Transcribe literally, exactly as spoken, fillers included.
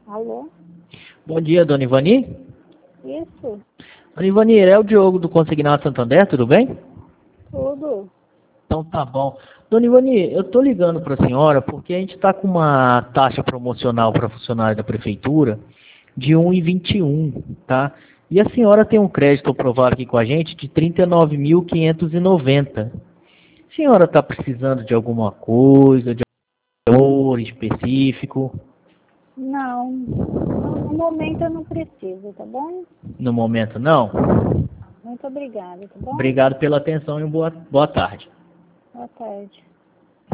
Alô? Bom dia, dona Ivani. Isso, Dona Ivani, é o Diogo do Consignado Santander, tudo bem? tudo. Então tá bom. Dona Ivani, eu tô ligando para a senhora porque a gente está com uma taxa promocional para funcionário da prefeitura de um vírgula vinte e um, tá? E a senhora tem um crédito aprovado aqui com a gente de trinta e nove mil quinhentos e noventa. A senhora está precisando de alguma coisa, de algum valor específico? Não, não, no momento eu não preciso, tá bom? No momento, não? Muito obrigada, tá bom? Obrigado pela atenção e boa, boa tarde. Boa tarde.